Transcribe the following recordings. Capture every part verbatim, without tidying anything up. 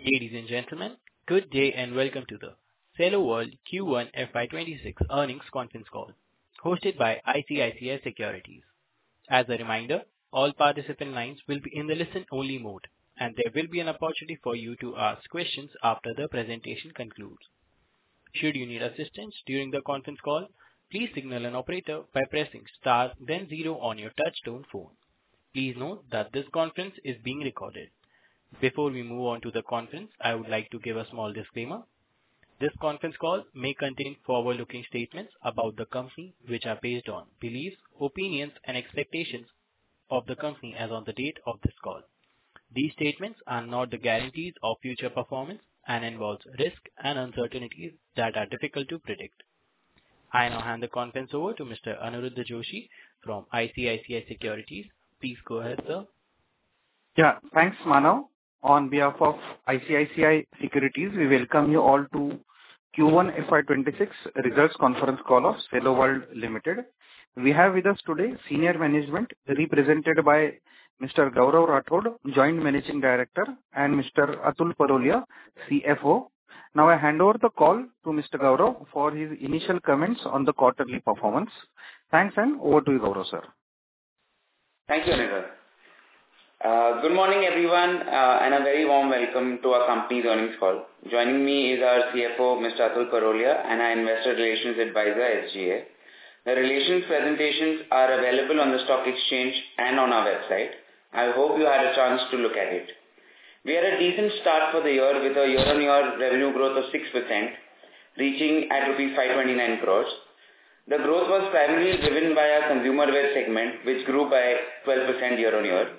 Ladies and gentlemen, good day and welcome to the Cello World Q one F Y twenty-six earnings conference call, hosted by I C I C I Securities. As a reminder, all participant lines will be in the listen-only mode, and there will be an opportunity for you to ask questions after the presentation concludes. Should you need assistance during the conference call, please signal an operator by pressing star then zero on your touchtone phone. Please note that this conference is being recorded. Before we move on to the conference, I would like to give a small disclaimer. This conference call may contain forward-looking statements about the company, which are based on beliefs, opinions, and expectations of the company as on the date of this call. These statements are not the guarantees of future performance and involves risk and uncertainties that are difficult to predict. I now hand the conference over to Mister Aniruddha Joshi from I C I C I Securities. Please go ahead, sir. Yeah, thanks, Manav. On behalf of I C I C I Securities, we welcome you all to Q one F Y twenty-six results conference call of Cello World Limited. We have with us today senior management represented by Mister Gaurav Rathod, Joint Managing Director, and Mister Atul Parolia, C F O. Now I hand over the call to Mister Gaurav for his initial comments on the quarterly performance. Thanks, and over to you, Gaurav, sir. Thank you, Aniruddha. Uh, good morning, everyone, uh, and a very warm welcome to our company's earnings call. Joining me is our C F O, Mister Atul Parolia, and our Investor Relations Advisor, S G A. The relations presentations are available on the stock exchange and on our website. I hope you had a chance to look at it. We had a decent start for the year with a year-on-year revenue growth of six percent, reaching at rupees five hundred twenty-nine crores. The growth was primarily driven by our consumer wear segment, which grew by twelve percent year-on-year.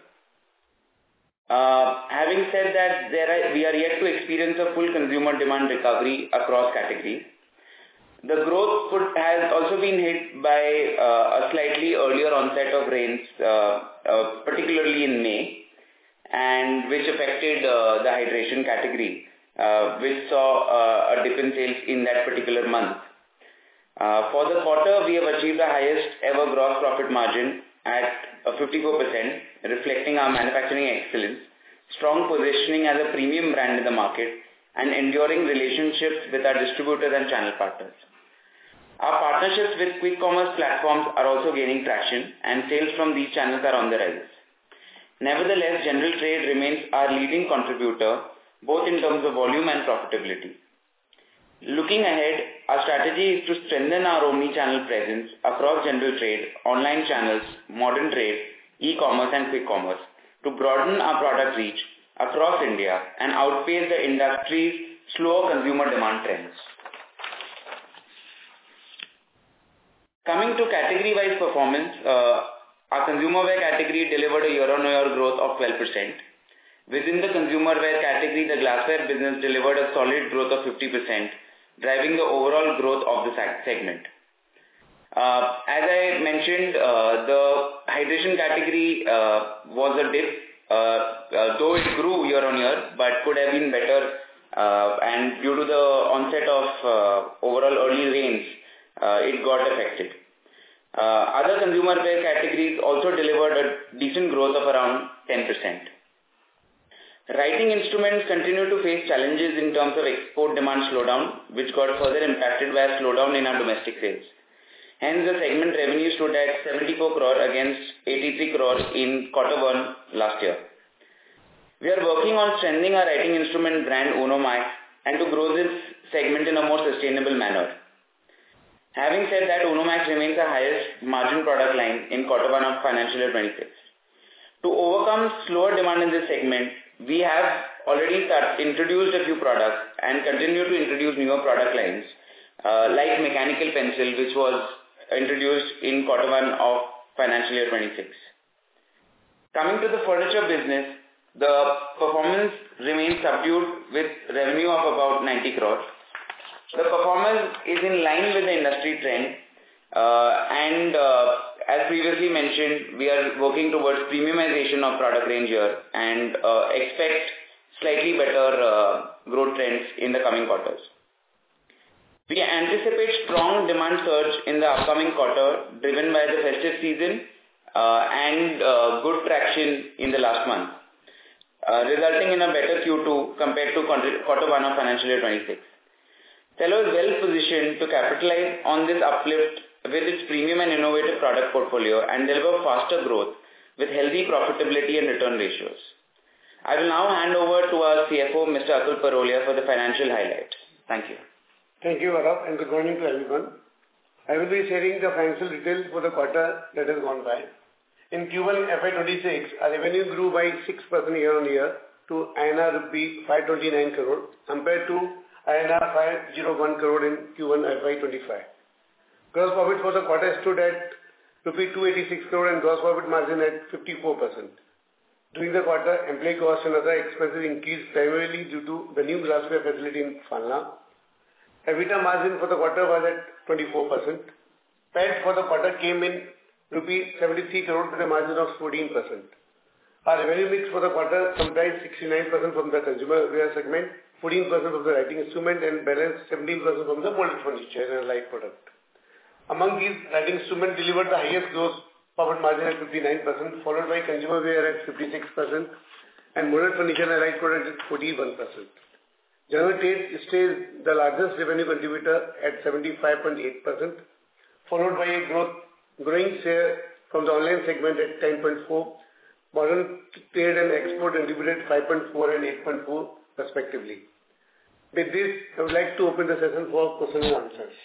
Uh, having said that, there are, we are yet to experience a full consumer demand recovery across categories. The growth could, has also been hit by uh, a slightly earlier onset of rains, uh, uh, particularly in May, and which affected uh, the hydration category, uh, which saw uh, a dip in sales in that particular month. Uh, for the quarter, we have achieved the highest ever gross profit margin at uh, fifty-four percent, reflecting our manufacturing excellence, strong positioning as a premium brand in the market, and enduring relationships with our distributors and channel partners. Our partnerships with quick commerce platforms are also gaining traction, and sales from these channels are on the rise. Nevertheless, general trade remains our leading contributor, both in terms of volume and profitability. Looking ahead, our strategy is to strengthen our omni-channel presence across general trade, online channels, modern trade, e-commerce and quick commerce to broaden our product reach across India and outpace the industry's slower consumer demand trends. Coming to category-wise performance, uh, our consumer wear category delivered a year-on-year growth of twelve percent. Within the consumer wear category, the glassware business delivered a solid growth of fifty percent, driving the overall growth of the segment. Uh, as I mentioned, uh, the hydration category uh, was a dip, uh, uh, though it grew year on year, but could have been better. Uh, and due to the onset of uh, overall early rains, uh, it got affected. Uh, other consumer wear categories also delivered a decent growth of around ten percent. Writing instruments continue to face challenges in terms of export demand slowdown, which got further impacted by a slowdown in our domestic sales. Hence, the segment revenue stood at seventy-four crore against eighty-three crore in quarter one last year. We are working on strengthening our writing instrument brand Unomax and to grow this segment in a more sustainable manner. Having said that, Unomax remains the highest margin product line in quarter one of financial year twenty-six. To overcome slower demand in this segment, we have already start, introduced a few products and continue to introduce newer product lines uh, like mechanical pencil, which was introduced in quarter one of financial year twenty-six. Coming to the furniture business, the performance remains subdued with revenue of about ninety crores. The performance is in line with the industry trend uh, and uh, as previously mentioned, we are working towards premiumization of product range here and uh, expect slightly better uh, growth trends in the coming quarters. We anticipate strong demand surge in the upcoming quarter driven by the festive season uh, and uh, good traction in the last month. uh, resulting in a better Q two compared to quarter one of financial year twenty-six. Cello is well positioned to capitalize on this uplift with its premium and innovative product portfolio and deliver faster growth with healthy profitability and return ratios. I will now hand over to our C F O, Mister Atul Parolia, for the financial highlights. Thank you. Thank you, Arap, and good morning to everyone. I will be sharing the financial details for the quarter that has gone by. In Q one F Y twenty-six, our revenue grew by six percent year-on-year to I N R rupee five twenty-nine crore compared to I N R five oh one crore in Q one F Y twenty-five. Gross profit for the quarter stood at rupee two eighty-six crore and gross profit margin at fifty-four percent. During the quarter, employee costs and other expenses increased primarily due to the new glassware facility in Phalna. EBITDA margin for the quarter was at twenty-four percent. P A T for the quarter came in rupee seventy-three crore with a margin of fourteen percent. Our revenue mix for the quarter comprised sixty-nine percent from the consumer wear segment, fourteen percent from the writing instrument, and balance seventeen percent from the molded furniture and light product. Among these, writing instrument delivered the highest gross profit margin at fifty-nine percent, followed by consumer wear at fifty-six percent, and molded furniture and light product at forty-one percent. General trade stays the largest revenue contributor at seventy-five point eight percent, followed by a growth, growing share from the online segment at ten point four percent. Modern trade and export contributed five point four and eight point four respectively. With this, I would like to open the session for questions and answers.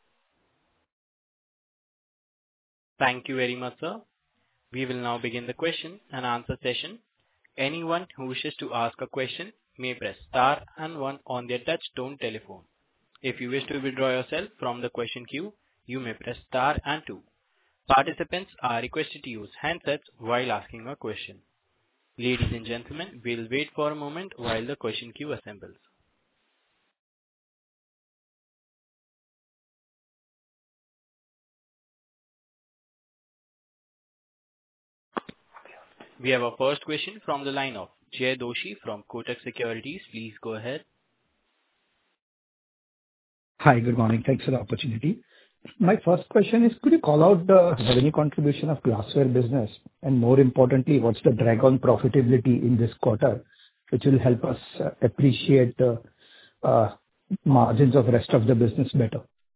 Thank you very much, sir. We will now begin the question and answer session. Anyone who wishes to ask a question may press star and one on their touch-tone telephone. If you wish to withdraw yourself from the question queue, you may press star and two. Participants are requested to use handsets while asking a question. Ladies and gentlemen, we'll wait for a moment while the question queue assembles. We have our first question from the line of Jay Doshi from Kotak Securities. Please go ahead. Hi, good morning. Thanks for the opportunity. My first question is, could you call out the revenue contribution of glassware business? And more importantly, what's the drag on profitability in this quarter, which will help us uh, appreciate the uh, margins of rest of the business better?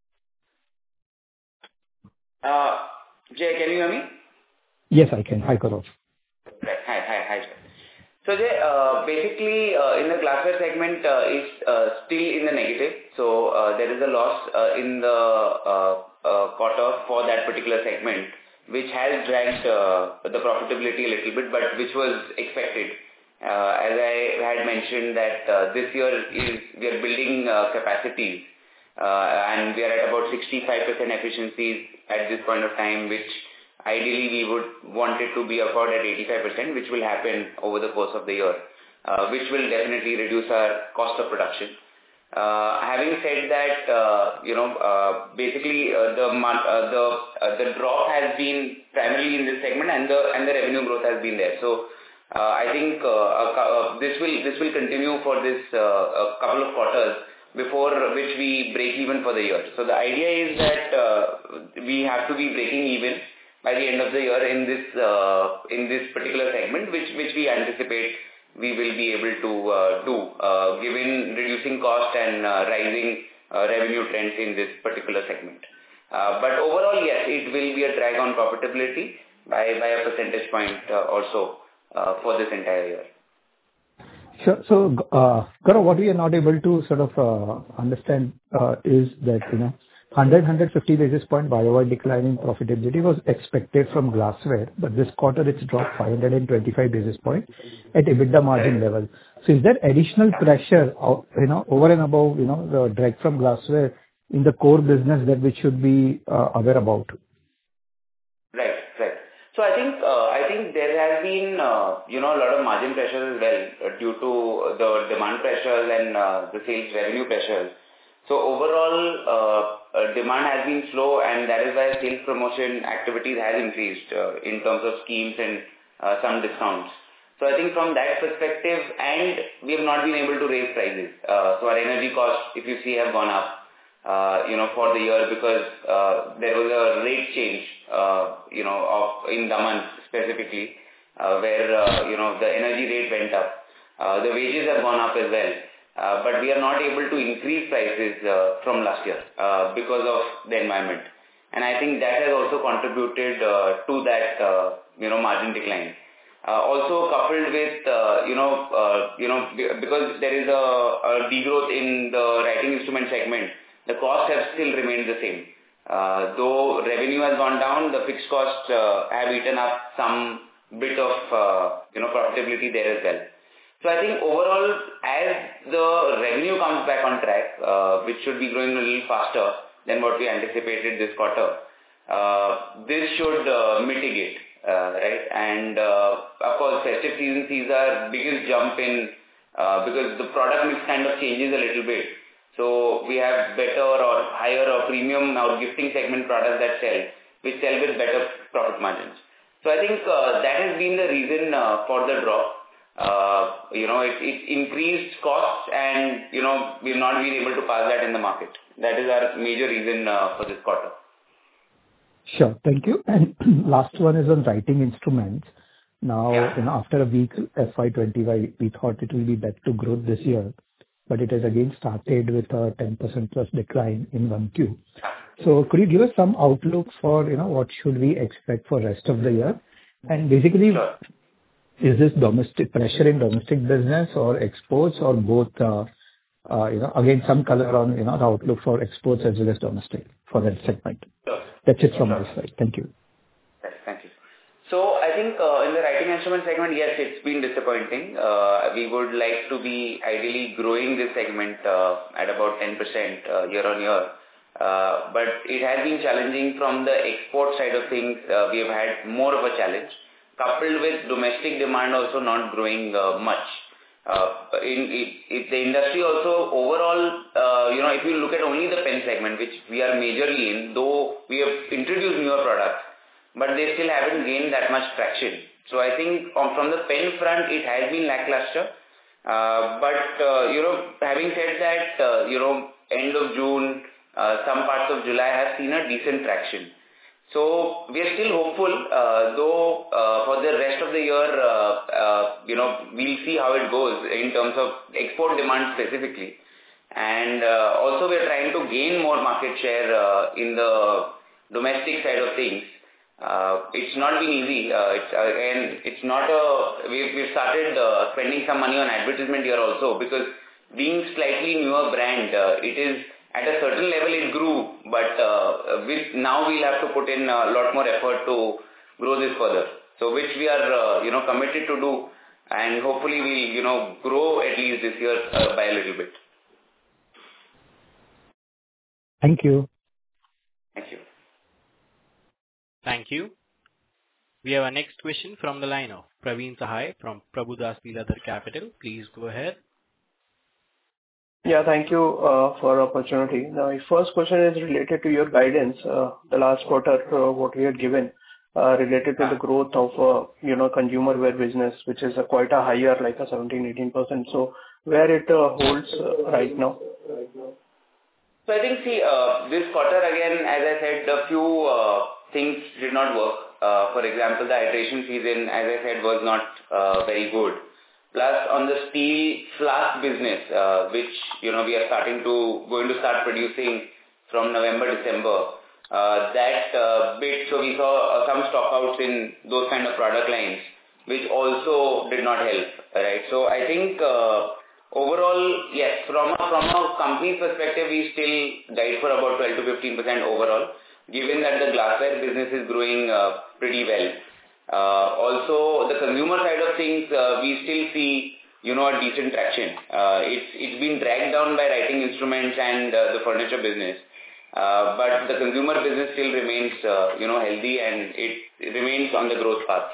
Uh, Jay, can you hear me? Yes, I can. Hi, Gaurav. Right. Hi, hi, hi. Jay. So, Jay, uh, basically, uh, in the glassware segment, uh, is uh, still in the negative. So, uh, there is a loss uh, in the uh, uh, quarter for that particular segment, which has dragged uh, the profitability a little bit, but which was expected. Uh, as I had mentioned that uh, this year is we are building uh, capacities, uh, and we are at about sixty-five percent efficiencies at this point of time, which ideally we would want it to be about at eighty-five percent, which will happen over the course of the year, uh, which will definitely reduce our cost of production. Uh, having said that, uh, you know, uh, basically uh, the uh, the uh, the drop has been primarily in this segment, and the and the revenue growth has been there. So uh, I think uh, uh, this will this will continue for this uh, a couple of quarters before which we break even for the year. So the idea is that uh, we have to be breaking even by the end of the year in this uh, in this particular segment, which which we anticipate we will be able to uh, do, uh, given reducing cost and uh, rising uh, revenue trends in this particular segment. Uh, but overall, yes, it will be a drag on profitability by, by a percentage point uh, also uh, for this entire year. Sure. So, uh, Gaurav, what we are not able to sort of uh, understand uh, is that, you know, one hundred, one hundred fifty basis point Y O Y decline in profitability was expected from glassware, but this quarter it's dropped five hundred twenty-five basis point at EBITDA margin level. So is there additional pressure, you know, over and above, you know, the drag from glassware in the core business that we should be uh, aware about? Right, right. So I think uh, I think there has been uh, you know a lot of margin pressures as well uh, due to the demand pressures and uh, the sales revenue pressures. So overall, uh, uh, demand has been slow, and that is why sales promotion activities has increased uh, in terms of schemes and uh, some discounts. So I think from that perspective, and we have not been able to raise prices. Uh, so our energy costs, if you see, have gone up, uh, you know, for the year because uh, there was a rate change, uh, you know, of in Daman specifically, uh, where uh, you know the energy rate went up. Uh, the wages have gone up as well. Uh, but we are not able to increase prices uh, from last year uh, because of the environment. And I think that has also contributed uh, to that, uh, you know, margin decline. Uh, also coupled with, uh, you know, uh, you know, because there is a, a degrowth in the writing instrument segment, the costs have still remained the same. Uh, though revenue has gone down, the fixed costs uh, have eaten up some bit of, uh, you know, profitability there as well. So I think overall, as the revenue comes back on track, uh, which should be growing a little faster than what we anticipated this quarter, uh, this should uh, mitigate, uh, right? And uh, of course, festive season sees our biggest jump in, uh, because the product mix kind of changes a little bit. So we have better or higher or premium or gifting segment products that sell, which sell with better profit margins. So I think uh, that has been the reason uh, for the drop. Uh, you know, it, it increased costs and, you know, we've not been able to pass that in the market. That is our major reason uh, for this quarter. Sure. Thank you. And last one is on writing instruments. Now, yeah. you know, after a weak F Y twenty-five, we thought it will be back to growth this year, but it has again started with a ten percent plus decline in one Q. So could you give us some outlook for, you know, what should we expect for rest of the year? And basically, sure. Is this domestic pressure in domestic business or exports or both? Uh, uh, you know, again, some color on, you know, the outlook for exports as well as domestic for that segment. Sure. That's it from sure. my side. Thank you. Yes, thank you. So I think uh, in the writing instrument segment, yes, it's been disappointing. Uh, we would like to be ideally growing this segment uh, at about ten percent uh, year on year. Uh, but it has been challenging from the export side of things. Uh, we have had more of a challenge, coupled with domestic demand also not growing uh, much. Uh, in, in, in the industry also overall, uh, you know, if you look at only the pen segment, which we are majorly in, though we have introduced newer products, but they still haven't gained that much traction. So I think um, from the pen front, it has been lackluster. Uh, but, uh, you know, having said that, uh, you know, end of June, uh, some parts of July have seen a decent traction. So we are still hopeful, uh, though uh, for the rest of the year, uh, uh, you know, we'll see how it goes in terms of export demand specifically. And uh, also we are trying to gain more market share uh, in the domestic side of things. Uh, it's not been easy, uh, it's, uh, and it's not a, we've, we've started uh, spending some money on advertisement here also, because being slightly newer brand, uh, it is, at a certain level it grew, but uh, with, now we'll have to put in a lot more effort to grow this further. So which we are, uh, you know, committed to do, and hopefully we'll, you know, grow at least this year uh, by a little bit. Thank you. Thank you. Thank you. We have our next question from the line of Praveen Sahai from Prabhudas Lilladher Capital. Please go ahead. Yeah, thank you uh, for the opportunity. Now, my first question is related to your guidance. Uh, the last quarter, uh, what we had given uh, related to the growth of, uh, you know, consumer wear business, which is a quite a higher, like a seventeen, eighteen percent. So where it uh, holds uh, right now? So I think, see, uh, this quarter again, as I said, a few uh, things did not work. Uh, for example, the hydration season, as I said, was not uh, very good. Plus, on the steel flask business, uh, which, you know, we are starting to, going to start producing from November, December, uh, that uh, bit, so we saw uh, some stock outs in those kind of product lines, which also did not help, right? So I think uh, overall, yes, from a, from a company perspective, we still guide for about twelve to fifteen percent overall, given that the glassware business is growing uh, pretty well. Uh, also, the consumer side of things, uh, we still see, you know, a decent traction. Uh, it's it's been dragged down by writing instruments and uh, the furniture business, uh, but the consumer business still remains, uh, you know, healthy, and it, it remains on the growth path.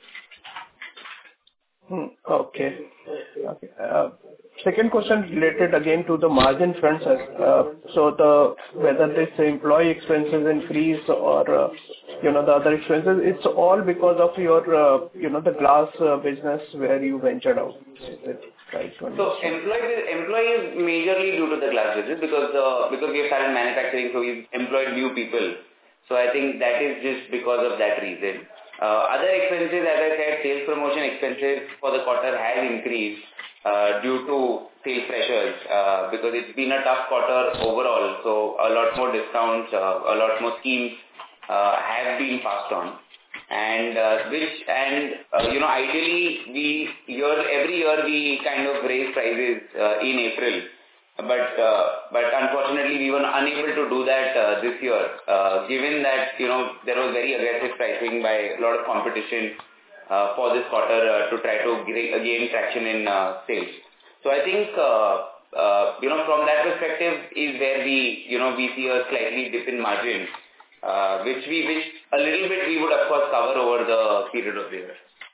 Hmm, okay. Okay. Uh, second question related again to the margin front, sir. Uh, so the whether this employee expenses increase or uh, you know the other expenses, it's all because of your uh, you know the glass uh, business where you ventured out. Is it right? So employee employee is majorly due to the glass business, because uh, because we have started manufacturing, so we've employed new people. So I think that is just because of that reason. Uh, other expenses, as I said, sales promotion expenses for the quarter have increased uh, due to sales pressures uh, because it's been a tough quarter overall. So a lot more discounts, uh, a lot more schemes uh, have been passed on. And uh, which and uh, you know ideally we year every year we kind of raise prices uh, in April, but uh, but unfortunately we were unable to do that uh, this year, uh, given that you know there was very aggressive pricing by a lot of competition uh, for this quarter uh, to try to gain traction in uh, sales. So I think uh, uh, you know from that perspective is where we you know we see a slightly dip in margin. Uh, which we which a little bit we would of course cover over the period of the year.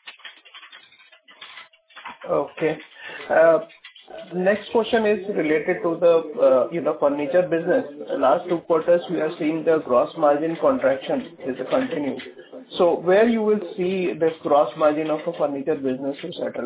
Okay. Uh, next question is related to the uh, you know furniture business. Last two quarters we are seeing the gross margin contraction is a continue. So where you will see this gross margin of a furniture business to settle?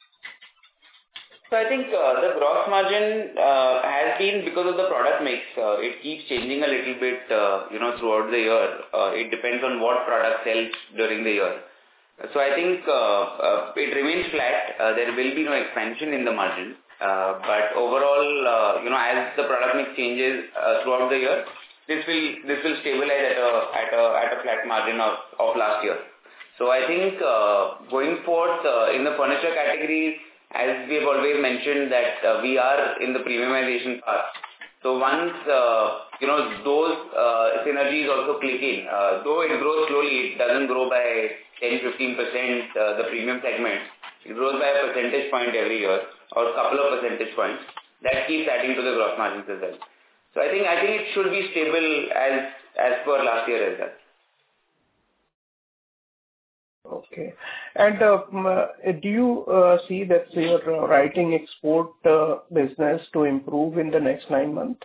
So I think uh, the gross margin uh, has been because of the product mix. Uh, it keeps changing a little bit, uh, you know, throughout the year. Uh, it depends on what product sells during the year. So I think uh, uh, it remains flat. Uh, there will be no expansion in the margin. Uh, but overall, uh, you know, as the product mix changes uh, throughout the year, this will this will stabilize at a at a at a flat margin of of last year. So I think uh, going forth uh, in the furniture categories, as we have always mentioned that uh, we are in the premiumization path. So once, uh, you know, those uh, synergies also click in, uh, though it grows slowly, it doesn't grow by ten to fifteen percent uh, the premium segment. It grows by a percentage point every year or a couple of percentage points. That keeps adding to the gross margins as well. So I think I think it should be stable as, as per last year as well. Okay. And uh, do you uh, see that your writing export uh, business to improve in the next nine months?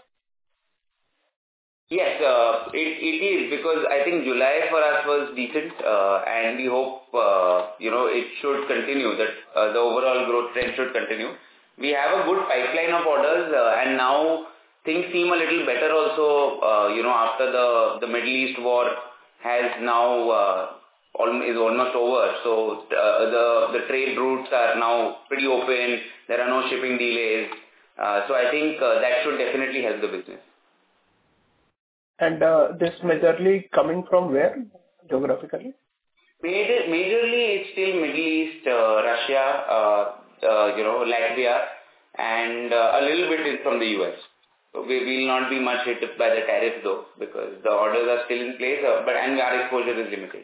Yes, uh, it, it is because I think July for us was decent uh, and we hope, uh, you know, it should continue, that uh, the overall growth trend should continue. We have a good pipeline of orders uh, and now things seem a little better also, uh, you know, after the, the Middle East war has now uh, is almost over. So uh, the, the trade routes are now pretty open. There are no shipping delays. Uh, so I think uh, that should definitely help the business. And uh, this majorly coming from where geographically? Major, majorly it's still Middle East, uh, Russia, uh, uh, you know, Latvia, and uh, a little bit is from the U S. So we will not be much hit by the tariffs though, because the orders are still in place, uh, but and our exposure is limited.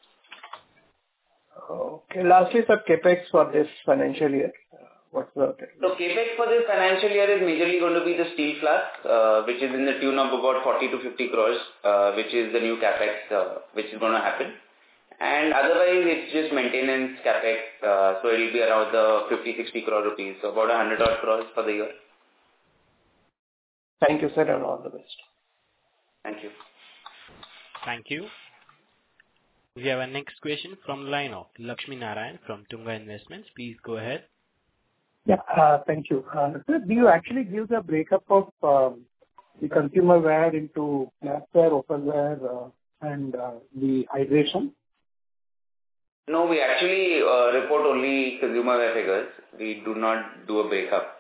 Okay. Lastly, sir, CapEx for this financial year. What's the So CapEx for this financial year is majorly going to be the steel flask, uh, which is in the tune of about forty to fifty crores, uh, which is the new CapEx, uh, which is going to happen. And otherwise, it's just maintenance CapEx, uh, so it will be around the fifty to sixty crore rupees, so about one hundred odd crores for the year. Thank you, sir, and all the best. Thank you. Thank you. We have a next question from the line of Lakshmi Narayan from Tunga Investments. Please go ahead. Yeah, uh, thank you. Uh, sir, do you actually give the breakup of um, the consumer wear into glassware, opalware, uh, and uh, the hydration? No, we actually uh, report only consumer wear figures. We do not do a breakup.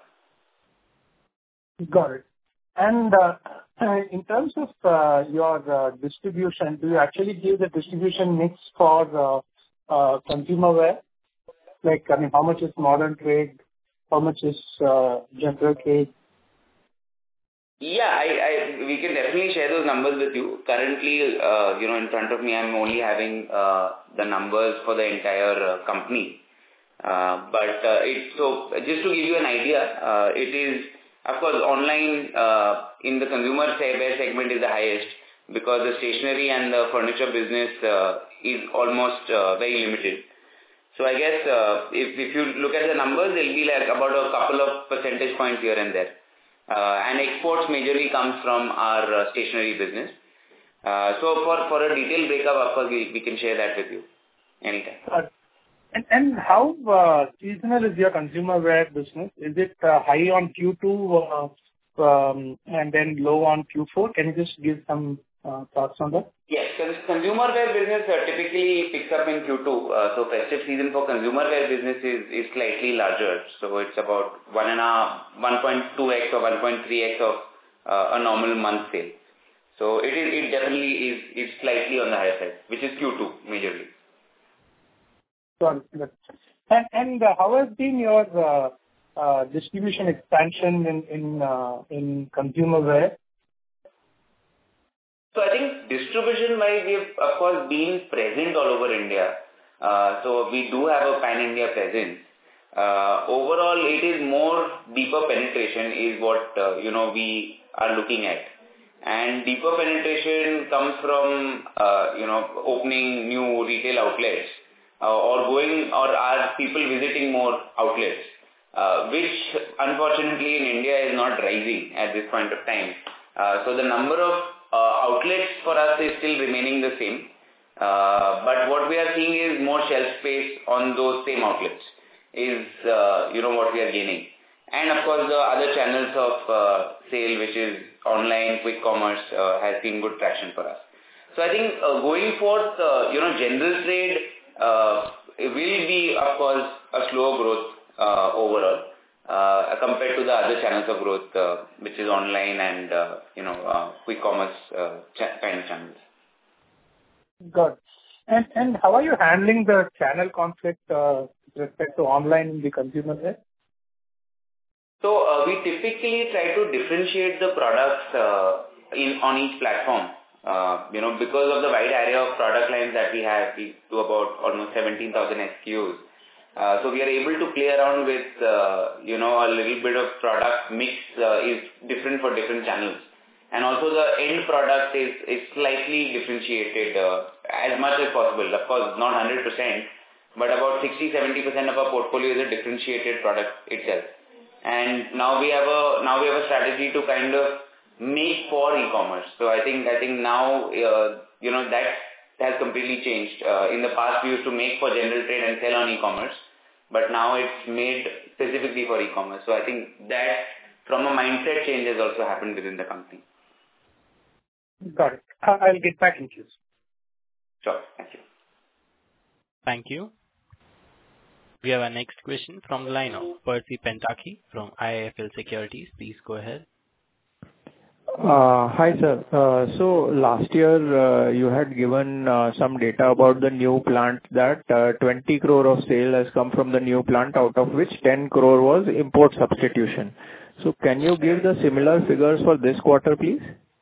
Got it. And uh, in terms of uh, your uh, distribution, do you actually give the distribution mix for uh, uh, consumer wear? Like, I mean, how much is modern trade? How much is uh, general trade? Yeah, I, I, we can definitely share those numbers with you. Currently, uh, you know, in front of me, I'm only having uh, the numbers for the entire uh, company. Uh, but uh, it, so just to give you an idea, uh, it is, of course, online uh, in the consumer wear segment is the highest because the stationery and the furniture business uh, is almost uh, very limited. So I guess uh, if, if you look at the numbers, it will be like about a couple of percentage points here and there. Uh, and exports majorly comes from our uh, stationery business. Uh, so for, for a detailed breakup, of course, we, we can share that with you anytime. Uh, and, and how uh, seasonal is your consumer wear business? Is it uh, high on Q two uh, um, and then low on Q four? Can you just give some Uh, thoughts on that? Yes, cons- consumer wear business uh, typically picks up in Q two. Uh, so festive season for consumer wear business is, is slightly larger. So it's about one and a one point two x or one point three x of uh, a normal month sale. So it is it definitely is is slightly on the higher side, which is Q two majorly. Got it. And and uh, how has been your uh, uh, distribution expansion in in uh, in consumer wear? So I think distribution-wise, we have, of course, been present all over India. Uh, so we do have a pan-India presence. Uh, overall, it is more deeper penetration is what, uh, you know, we are looking at. And deeper penetration comes from, uh, you know, opening new retail outlets uh, or going, or are people visiting more outlets, uh, which unfortunately in India is not rising at this point of time. Uh, so the number of Uh, outlets for us is still remaining the same, uh, but what we are seeing is more shelf space on those same outlets is, uh, you know, what we are gaining. And of course, the other channels of uh, sale, which is online, quick commerce, uh, has seen good traction for us. So I think uh, going forth, uh, you know, general trade uh, will be, of course, a slower growth uh, overall. Uh, compared to the other channels of growth, uh, which is online and, uh, you know, uh, quick commerce uh, ch- kind of channels. Good. And and how are you handling the channel conflict uh, with respect to online in the consumer wear? So uh, we typically try to differentiate the products uh, in on each platform. Uh, you know, because of the wide array of product lines that we have, we do about almost seventeen thousand S K Us. Uh, so we are able to play around with, uh, you know, a little bit of product mix uh, is different for different channels. And also the end product is, is slightly differentiated uh, as much as possible. Of course, not one hundred percent, but about sixty to seventy percent of our portfolio is a differentiated product itself. And now we have a, now we have a strategy to kind of make for e-commerce. So I think, I think now, uh, you know, that has completely changed. Uh, in the past, we used to make for general trade and sell on e-commerce, but now it's made specifically for e-commerce. So I think that from a mindset change has also happened within the company. Got it. I'll get back in queue. Sure. Thank you. Thank you. We have our next question from the line of Percy Pentaki from I I F L Securities. Please go ahead. Uh, Hi, sir. Uh, So last year, uh, you had given uh, some data about the new plant that uh, twenty crore of sale has come from the new plant, out of which ten crore was import substitution. So can you give the similar figures for this quarter, please?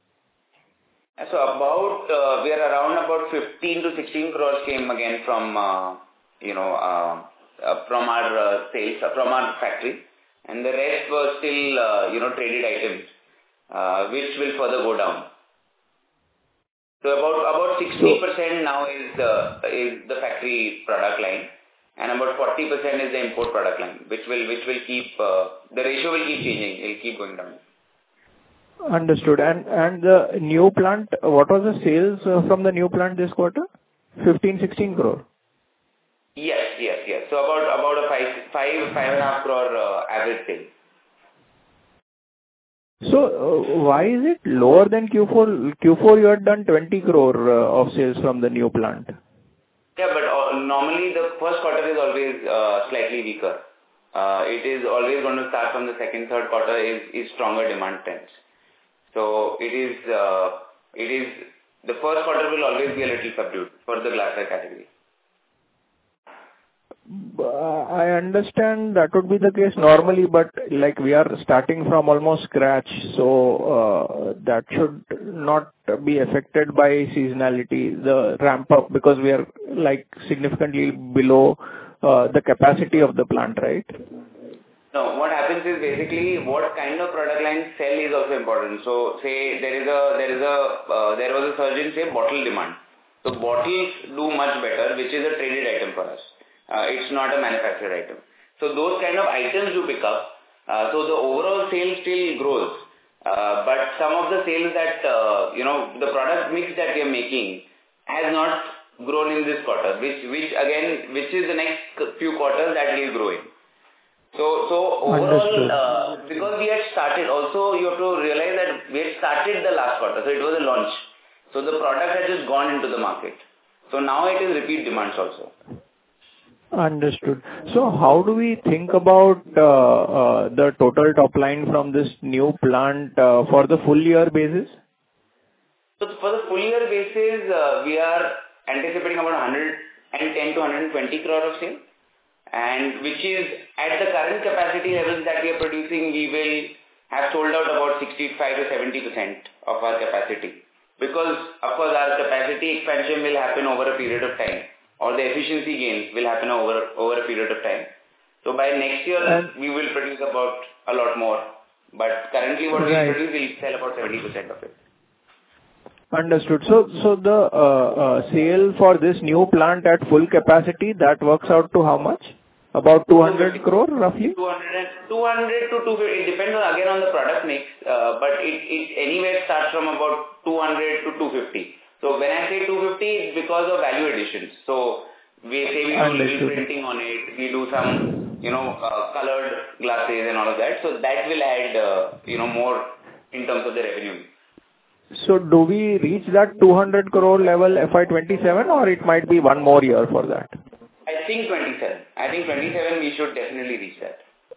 So about, uh, we are around about fifteen to sixteen crores came again from, uh, you know, uh, uh, from our uh, sales, uh, from our factory. And the rest was still, uh, you know, traded items. Uh, which will further go down. So about about sixty percent now is uh, is the factory product line, and about forty percent is the import product line, which will which will keep uh, the ratio will keep changing. It will keep going down. Understood. And and the new plant, what was the sales uh, from the new plant this quarter? fifteen, sixteen crore. Yes, yes, yes. So about about a five five five and a half crore uh, average sale. So, uh, why is it lower than Q four? Q four you had done twenty crore uh, of sales from the new plant. Yeah, but uh, normally the first quarter is always uh, slightly weaker. Uh, it is always going to start from the second, third quarter is, is stronger demand trends. So it is, uh, it is, the first quarter will always be a little subdued for the glassware category. I understand that would be the case normally, but like we are starting from almost scratch, so uh, that should not be affected by seasonality, the ramp up, because we are like significantly below uh, the capacity of the plant, right? No, what happens is basically what kind of product line sell is also important. So say there is a, there is a, uh, there was a surge in say bottle demand. So bottles do much better, which is a traded item for us. Uh, it's not a manufactured item. So those kind of items you pick up. Uh, so the overall sales still grows. Uh, but some of the sales that, uh, you know, the product mix that we are making has not grown in this quarter, which, which again, which is the next few quarters that will grow in. So, so overall, uh, because we had started, also you have to realize that we had started the last quarter, so it was a launch. So the product has just gone into the market. So now it is repeat demands also. Understood. So how do we think about uh, uh, the total top line from this new plant uh, for the full year basis? So for the full year basis, uh, we are anticipating about one hundred ten to one hundred twenty crore of sale, and which is at the current capacity levels that we are producing, we will have sold out about sixty-five to seventy percent of our capacity. Because of course our capacity expansion will happen over a period of time, or the efficiency gains will happen over, over a period of time. So by next year, and we will produce about a lot more. But currently what right. we produce, we'll sell about seventy percent of it. Understood. So, so the uh, uh, sale for this new plant at full capacity, that works out to how much? About two hundred crore roughly? two hundred, two hundred to two hundred fifty. It depends on, again on the product mix, uh, but it, it anywhere starts from about two hundred to two fifty. So when I say two fifty, it's because of value additions. So we say we do little printing on it, we do some, you know, uh, colored glasses and all of that. So that will add, uh, you know, more in terms of the revenue. So do we reach that two hundred crore level F Y twenty-seven, or it might be one more year for that? I think twenty-seven. I think twenty-seven we should definitely reach that.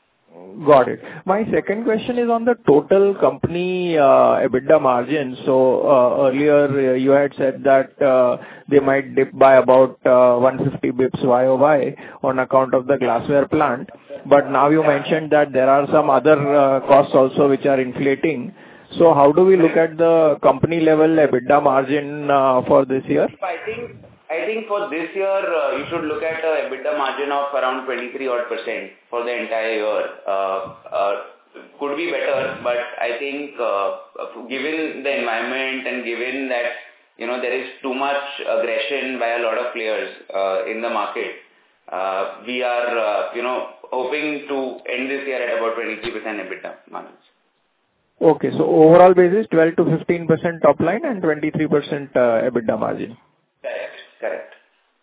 Got it. My second question is on the total company uh, EBITDA margin. So uh, earlier uh, you had said that uh, they might dip by about uh, one hundred fifty bips Y O Y on account of the glassware plant. But now you mentioned that there are some other uh, costs also which are inflating. So how do we look at the company level EBITDA margin uh, for this year? I think I think for this year uh, you should look at a EBITDA margin of around twenty-three odd percent for the entire year. Uh, uh, could be better, but I think uh, given the environment and given that you know there is too much aggression by a lot of players uh, in the market, uh, we are uh, you know hoping to end this year at about twenty-three percent EBITDA margins. Okay, so overall basis, twelve to fifteen percent top line and twenty-three percent uh, EBITDA margin. Correct, correct.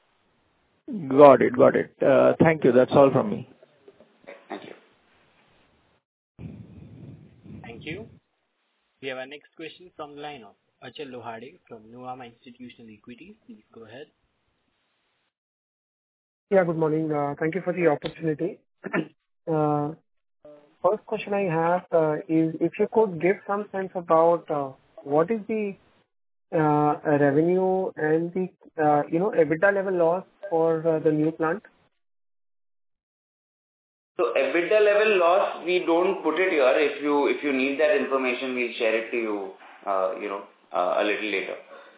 Got it, got it. Uh, thank you. That's all from me. Thank you. Thank you. We have our next question from the line of Achal Lohade from Nuvama Institutional Equities. Please go ahead. Yeah, good morning. Uh, thank you for the opportunity. uh, First question I have uh, is if you could give some sense about uh, what is the uh, revenue and the uh, you know EBITDA level loss for uh, the new plant. So EBITDA level loss, we don't put it here. If you if you need that information, we'll share it to you. Uh, you know, uh, a little later.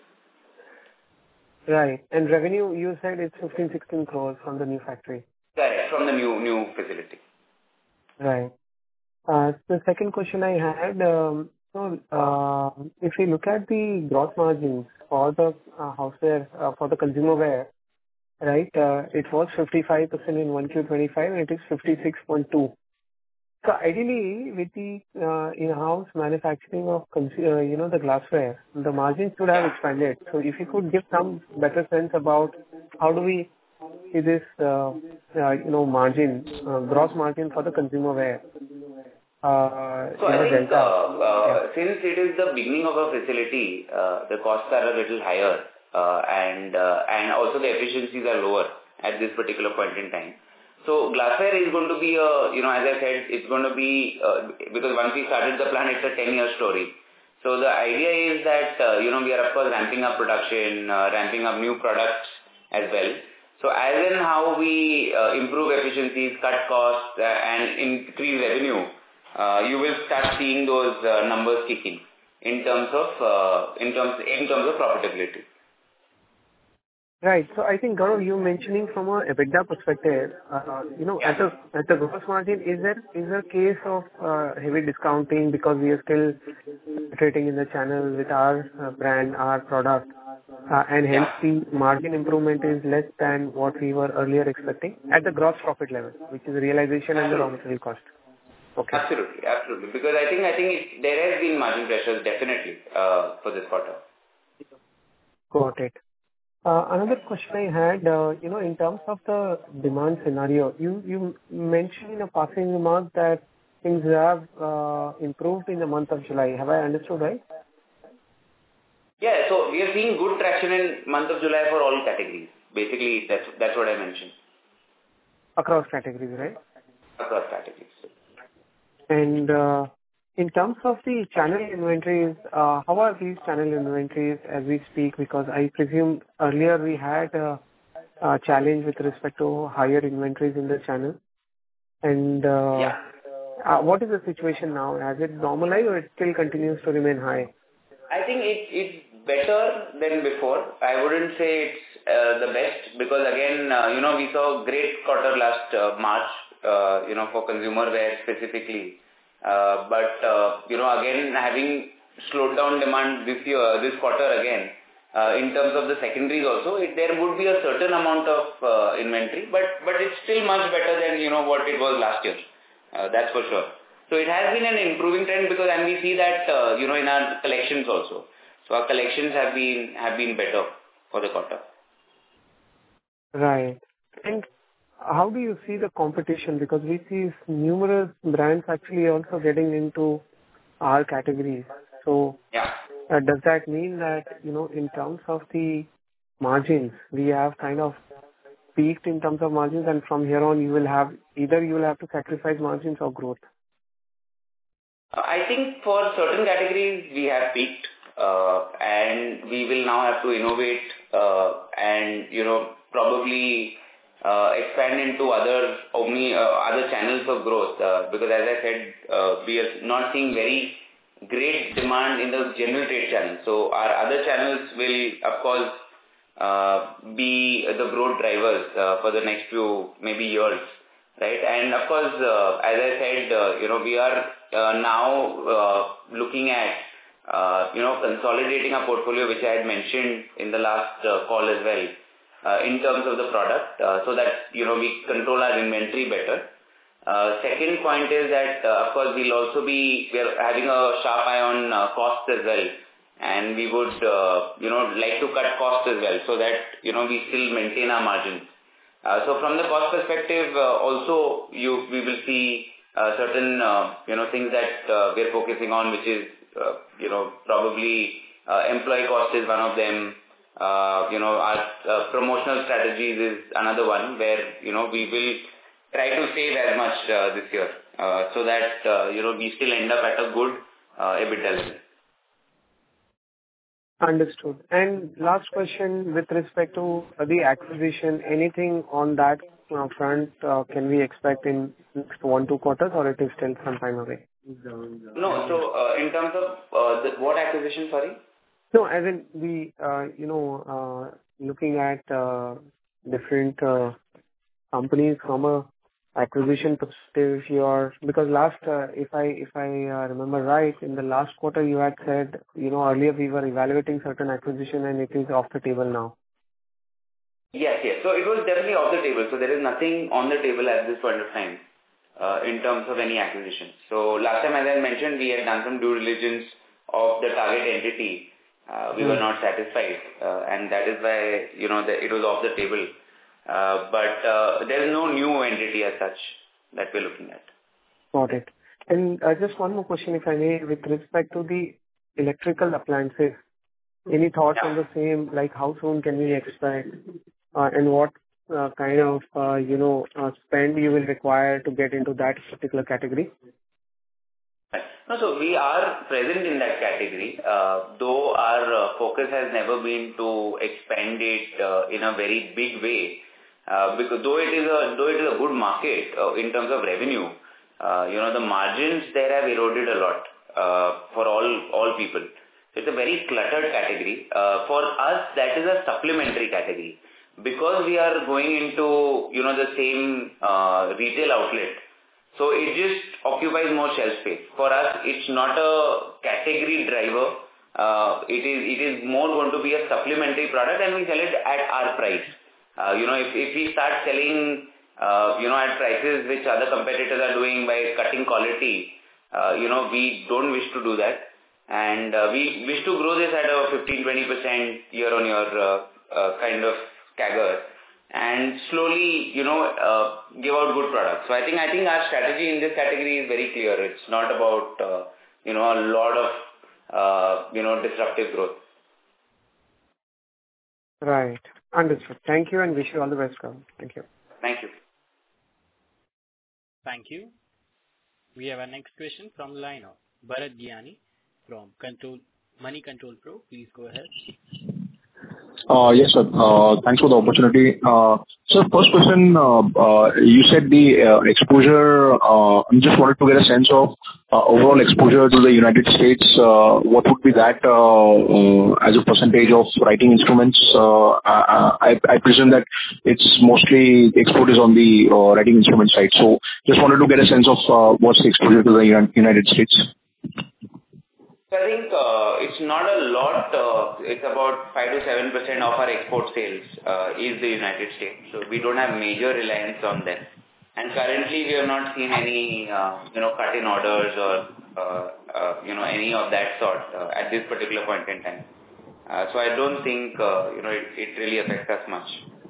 Right. And revenue, you said it's fifteen, sixteen crores from the new factory. Correct. From the new new facility. Right. Uh, the second question I had, um, so uh, if we look at the gross margins for the uh, houseware, uh, for the consumer wear, right, uh, it was fifty-five percent in one Q twenty-five and it is fifty-six point two. So ideally, with the uh, in-house manufacturing of, uh, you know, the glassware, the margins should have expanded. So if you could give some better sense about how do we see this, uh, uh, you know, margin, uh, gross margin for the consumer wear. Uh, so I think uh, uh, yeah. since it is the beginning of a facility, uh, the costs are a little higher uh, and uh, and also the efficiencies are lower at this particular point in time. So glassware is going to be a, you know, as I said, it's going to be, uh, because once we started the plant, it's a ten-year story. So the idea is that, uh, you know, we are of course ramping up production, uh, ramping up new products as well. So as in how we uh, improve efficiencies, cut costs uh, and increase revenue, Uh, you will start seeing those uh, numbers kicking in terms of uh, in terms in terms of profitability. Right. So I think Gaurav, you mentioning from a EBITDA perspective, uh, you know, Yeah. at the at the gross margin, is there is there a case of uh, heavy discounting because we are still trading in the channel with our uh, brand, our product, uh, and hence yeah. the margin improvement is less than what we were earlier expecting at the gross profit level, which is realization and the raw material cost. Okay. Absolutely, absolutely. Because I think I think it, there has been margin pressures definitely uh, for this quarter. Got it. Uh, another question I had, uh, you know, in terms of the demand scenario, you you mentioned in a passing remark that things have uh, improved in the month of July. Have I understood right? Yeah, so we are seeing good traction in month of July for all categories. Basically, that's that's what I mentioned. Across categories, right? Across categories. And uh, in terms of the channel inventories, uh, how are these channel inventories as we speak? Because I presume earlier we had a, a challenge with respect to higher inventories in the channel. And uh, yeah. uh, what is the situation now? Has it normalized or it still continues to remain high? I think it, it's better than before. I wouldn't say it's uh, the best because again, uh, you know, we saw a great quarter last uh, March, uh, you know, for consumer wear specifically. Uh, but, uh, you know, again, having slowed down demand this year, this quarter again, uh, in terms of the secondaries also, it, there would be a certain amount of uh, inventory, but, but it's still much better than, you know, what it was last year. Uh, that's for sure. So it has been an improving trend because, and we see that, uh, you know, in our collections also. So our collections have been, have been better for the quarter. Right. And how do you see the competition? Because we see numerous brands actually also getting into our categories. So yeah. uh, does that mean that, you know, in terms of the margins, we have kind of peaked in terms of margins and from here on you will have, either you will have to sacrifice margins or growth? I think for certain categories we have peaked uh, and we will now have to innovate uh, and, you know, probably Uh, expand into other omni, uh, other channels of growth uh, because as I said, uh, we are not seeing very great demand in the general trade channel. So our other channels will, of course, uh, be the growth drivers uh, for the next few maybe years, right? And of course, uh, as I said, uh, you know, we are uh, now uh, looking at uh, you know consolidating our portfolio, which I had mentioned in the last uh, call as well. Uh, in terms of the product, uh, so that, you know, we control our inventory better. Uh, second point is that, uh, of course, we'll also be, we're having a sharp eye on uh, costs as well. And we would, uh, you know, like to cut costs as well so that, you know, we still maintain our margins. Uh, so from the cost perspective, uh, also, you, we will see uh, certain, uh, you know, things that uh, we're focusing on, which is, uh, you know, probably uh, employee cost is one of them. Uh, you know, our uh, promotional strategies is another one where, you know, we will try to save as much uh, this year uh, so that, uh, you know, we still end up at a good uh, EBITDA level. Understood. And last question with respect to the acquisition, anything on that uh, front uh, can we expect in next one, two quarters or it is still some time away? No, so uh, in terms of uh, the, what acquisition, sorry? No, as in we, uh, you know, uh, looking at uh, different uh, companies from a acquisition perspective, your because last, uh, if I if I uh, remember right, in the last quarter you had said, you know, earlier we were evaluating certain acquisition and it is off the table now. Yes, yes. So it was definitely off the table. So there is nothing on the table at this point of time uh, in terms of any acquisition. So last time, as I mentioned, we had done some due diligence of the target entity. Uh, we mm. were not satisfied, uh, and that is why, you know, the, it was off the table. Uh, but uh, there is no new entity as such that we're looking at. Got it. And uh, just one more question, if I may, with respect to the electrical appliances. Any thoughts yeah. on the same, like how soon can we expect uh, and what uh, kind of, uh, you know, uh, spend you will require to get into that particular category? No, so we are present in that category, uh, though our uh, focus has never been to expand it uh, in a very big way. Uh, because though it is a though it is a good market uh, in terms of revenue, uh, you know, the margins there have eroded a lot uh, for all all people. So it's a very cluttered category. Uh, for us, that is a supplementary category because we are going into, you know, the same uh, retail outlet. So it just occupies more shelf space. For us, it's not a category driver. Uh, it is it is more going to be a supplementary product, and we sell it at our price. Uh, you know, if, if we start selling, uh, you know, at prices which other competitors are doing by cutting quality, uh, you know, we don't wish to do that. And uh, we wish to grow this at a fifteen to twenty percent year-on-year uh, uh, kind of C A G R and slowly, you know, uh, give out good products. So I think I think our strategy in this category is very clear. It's not about, uh, you know, a lot of, uh, you know, disruptive growth. Right. Understood. Thank you and wish you all the best, Gaurav. Thank you. Thank you. Thank you. We have our next question from the line of Bharat Giani from Control Money Control Pro. Please go ahead. Uh, yes, sir. Uh, thanks for the opportunity. Uh, so first question, uh, uh, you said the uh, exposure, uh, I just wanted to get a sense of uh, overall exposure to the United States. Uh, what would be that uh, uh, as a percentage of writing instruments? Uh, I, I presume that it's mostly the export is on the uh, writing instrument side. So just wanted to get a sense of uh, what's the exposure to the United States. So I think uh, it's not a lot. Uh, it's about five to seven percent of our export sales uh, is the United States. So we don't have major reliance on them. And currently we have not seen any, uh, you know, cut in orders or, uh, uh, you know, any of that sort uh, at this particular point in time. Uh, so I don't think, uh, you know, it, it really affects us much.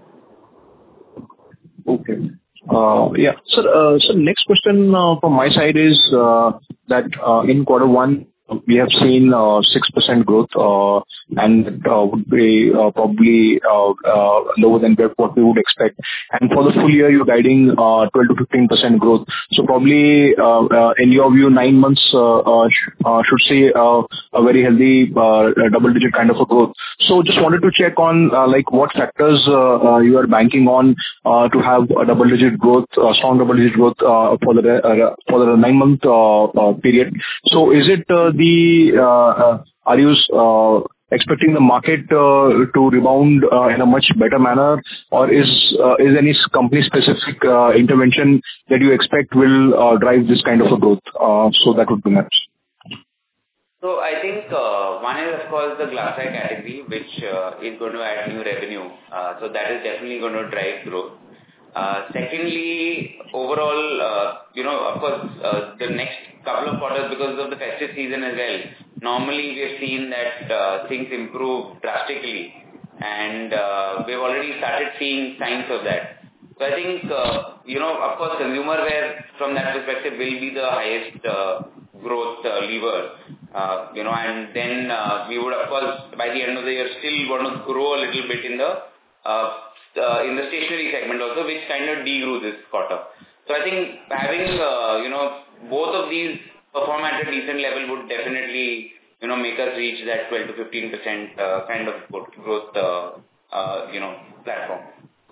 Okay. Uh, yeah. So, uh, so next question uh, from my side is uh, that uh, in quarter one, we have seen uh, six percent growth uh, and uh, would be uh, probably uh, uh, lower than what we would expect. And for the full year, you're guiding uh, twelve to fifteen percent growth. So probably, uh, uh, in your view, nine months uh, uh, sh- uh, should see uh, a very healthy uh, double-digit kind of a growth. So just wanted to check on uh, like what factors uh, uh, you are banking on uh, to have a double-digit growth, uh, strong double-digit growth uh, for the uh, for the nine-month uh, uh, period. So is it uh, the uh, uh, are you uh, expecting the market uh, to rebound uh, in a much better manner, or is uh, is any company specific uh, intervention that you expect will uh, drive this kind of a growth? Uh, so that would be nice. So I think uh, one is of course the glassware category, which uh, is going to add new revenue. Uh, so that is definitely going to drive growth. Uh, secondly, overall, uh, you know, of course, uh, the next couple of quarters, because of the festive season as well, normally we have seen that uh, things improve drastically, and uh, we've already started seeing signs of that. So I think, uh, you know, of course, consumer wear from that perspective will be the highest uh, growth uh, lever, uh, you know, and then uh, we would, of course, by the end of the year, still want to grow a little bit in the uh, Uh, in the stationery segment also, which kind of degrew this quarter. So I think having, uh, you know, both of these perform at a decent level would definitely, you know, make us reach that twelve to fifteen percent uh, kind of growth, uh, uh, you know, platform.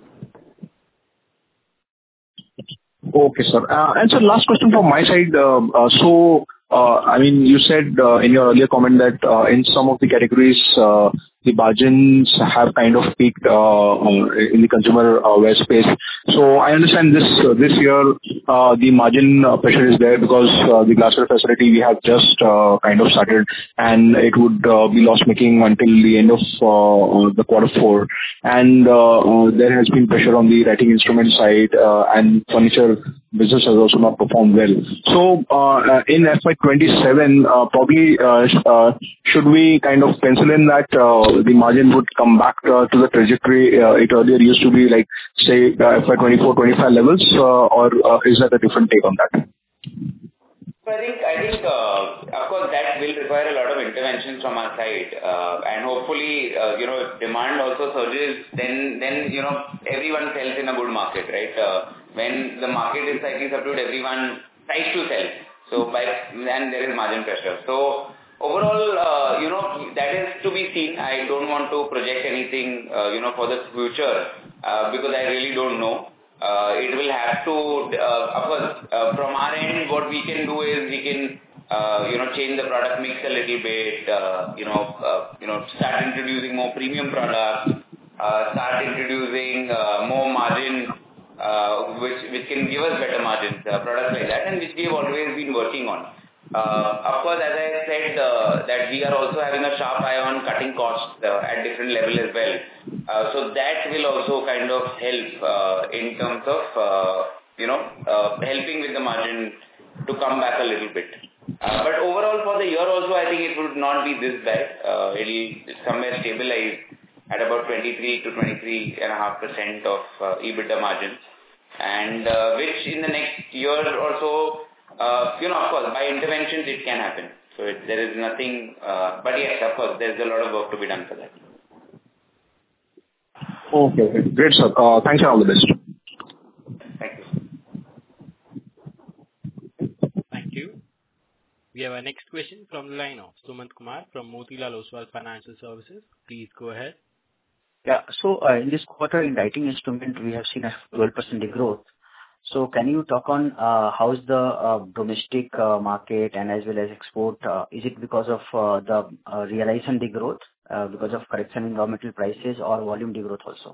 Okay, sir. Uh, and so last question from my side. Uh, uh, so, uh, I mean, you said uh, in your earlier comment that uh, in some of the categories, uh, the margins have kind of peaked uh, in the consumer uh, wear space. So I understand this uh, this year uh, the margin uh, pressure is there because uh, the glassware facility we have just uh, kind of started, and it would uh, be loss making until the end of uh, the quarter four. And uh, uh, there has been pressure on the writing instrument side, uh, and furniture business has also not performed well. So uh, in F Y twenty-seven, uh, probably uh, uh, should we kind of pencil in that uh, the margin would come back uh, to the trajectory uh, it earlier used to be, like say uh, F Y twenty-four twenty-five levels, uh, or uh, is that a different take on that? So I think, I think uh, of course, that will require a lot of interventions from our side, uh, and hopefully, uh, you know, if demand also surges, then, then you know, everyone sells in a good market, right? Uh, when the market is slightly subdued, everyone tries to sell. So by and there is margin pressure. So overall, uh, you know, that is to be seen. I don't want to project anything, uh, you know, for the future uh, because I really don't know. Uh, it will have to, uh, of course, uh, from our end, what we can do is we can, uh, you know, change the product mix a little bit, uh, you know, uh, you know, start introducing more premium products, uh, start introducing uh, more margin, uh, which which can give us better margins, uh, products like that, and which we have always been working on. Uh, of course, as I said, uh, that we are also having a sharp eye on cutting costs uh, at different level as well. Uh, so that will also kind of help uh, in terms of, uh, you know, uh, helping with the margin to come back a little bit. Uh, but overall for the year also, I think it would not be this bad. Uh, it will somewhere stabilize at about twenty-three to twenty-three point five percent of uh, EBITDA margins. And uh, which in the next year or so, uh, you know, of course, by interventions it can happen. So it, there is nothing, uh, but yes, of course, there's a lot of work to be done for that. Okay. Okay. Great, sir. Uh, Thanks and all the best. Thank you. Thank you. We have our next question from the line of Sumant Kumar from Motilal Oswal Financial Services. Please go ahead. Yeah. So uh, in this quarter in writing instrument, we have seen a twelve percent growth. So can you talk on uh, how is the uh, domestic uh, market and as well as export? Uh, is it because of uh, the uh, realization degrowth, uh, because of correction in raw material prices, or volume degrowth also?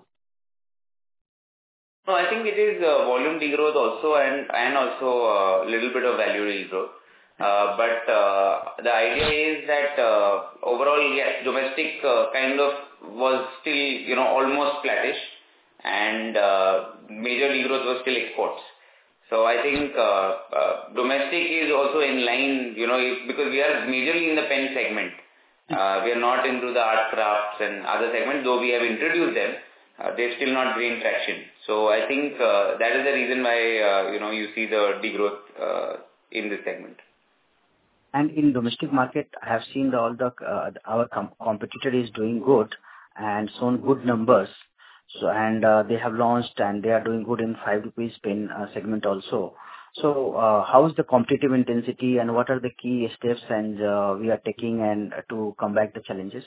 No, I think it is uh, volume degrowth also and and also a uh, little bit of value degrowth. Uh, but uh, the idea is that uh, overall, yes, domestic uh, kind of was still, you know, almost flattish, and uh, major degrowth was still exports. So I think uh, uh, domestic is also in line, you know, if, because we are majorly in the pen segment. Uh, we are not into the art crafts and other segments, though we have introduced them. Uh, they've still not gained traction. So I think uh, that is the reason why, uh, you know, you see the degrowth uh, in this segment. And in domestic market, I have seen the, all the uh, our com- competitor is doing good and shown good numbers. So and uh, they have launched and they are doing good in five rupees pen uh, segment also. So uh, how is the competitive intensity and what are the key steps and uh, we are taking and uh, to combat the challenges?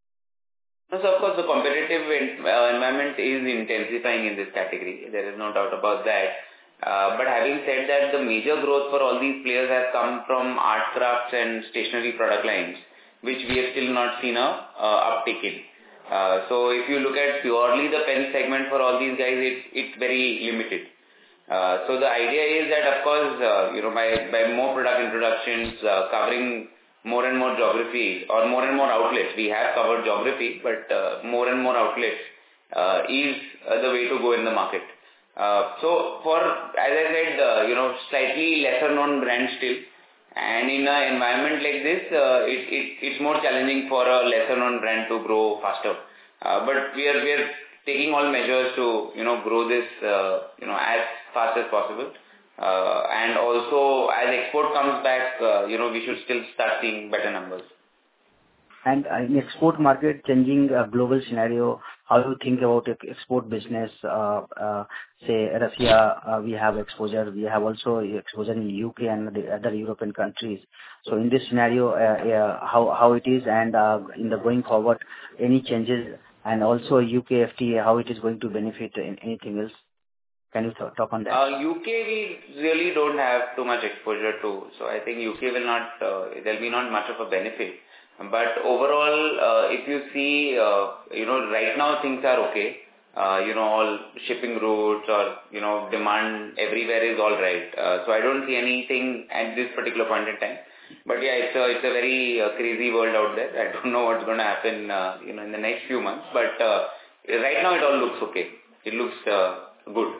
So of course the competitive in, uh, environment is intensifying in this category. There is no doubt about that. Uh, but having said that, the major growth for all these players has come from art crafts and stationery product lines, which we have still not seen a uh, uptick in. Uh, so if you look at purely the pen segment for all these guys, it's it's very limited. Uh, so the idea is that, of course, uh, you know, by by more product introductions, uh, covering more and more geography or more and more outlets, we have covered geography, but uh, more and more outlets uh, is uh, the way to go in the market. Uh, so for, as I said, uh, you know, slightly lesser known brands still, and in an environment like this, uh, it, it, it's more challenging for a lesser known brand to grow faster. Uh, but we are, we are taking all measures to, you know, grow this, uh, you know, as fast as possible. Uh, and also as export comes back, uh, you know, we should still start seeing better numbers. And uh, in export market, changing uh, global scenario, how do you think about export business? Uh, uh, say Russia, uh, we have exposure. We have also exposure in U K and the other European countries. So in this scenario, uh, uh, how how it is, and uh, in the going forward, any changes, and also U K F T A, how it is going to benefit in anything else? Can you th- talk on that? Uh, U K we really don't have too much exposure to, so I think U K will not. Uh, there'll be not much of a benefit. But overall, uh, if you see, uh, you know, right now things are okay. Uh, you know, all shipping routes or, you know, demand everywhere is all right. Uh, so I don't see anything at this particular point in time. But yeah, it's a, it's a very uh, crazy world out there. I don't know what's going to happen, uh, you know, in the next few months. But uh, right now it all looks okay. It looks uh, good.